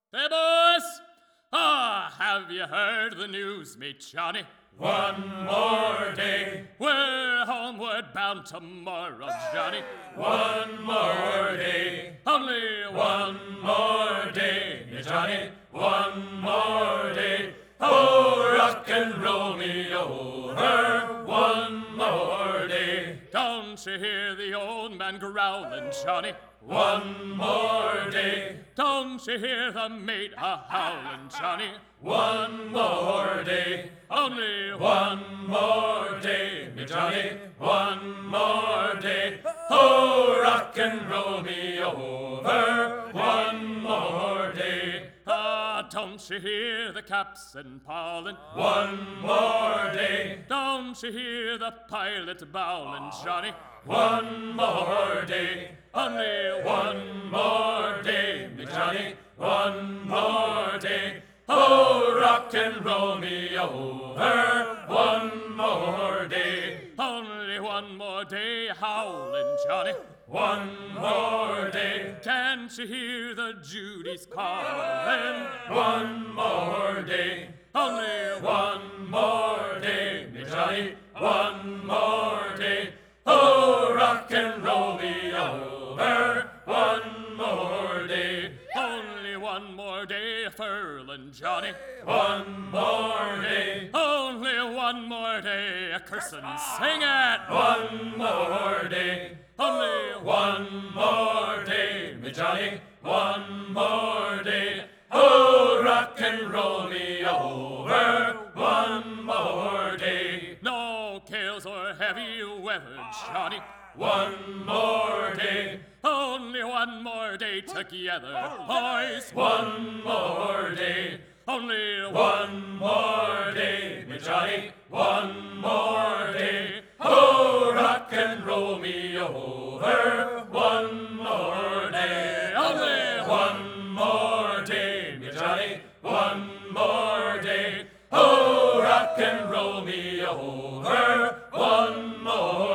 Hey, boys! Have you heard the news, me Johnny? One more day. We're homeward bound tomorrow, Johnny. One more day. Only One more day, me Johnny. One more day. Oh, rock and roll me over. One more day. Don't you hear the old man growling, Johnny? One more day. Don't you hear the mate a-howling, Johnny? One more day. Only One more day, me Johnny. One more day. Oh, rock and roll me over. One more day. Don't you hear the captain bawling? One more day. Don't you hear the pilot bowling, Johnny? One more day. Only One more day, me Johnny. One more day. Oh, rock and roll me over. One more day. Only one more day howling, Johnny. One more day. Can't you hear the Judy's calling? One more day. Only One more day, me Johnny. One more day. Oh, rock and roll me over. One more day. Only one more day furling, Johnny. One more day. Only one more day cursing, sing it. One more day. Only One more day, me Johnny. One more day. Oh, rock and roll me over. One more day. no gales or heavy weather, Johnny. One more day. Only one more day together, boys. One more day. Only One more day, me Johnny. One more day. Oh, rock and roll me over. One more day. Only One more day, me Johnny. One more day. Oh, rock and roll me over. One more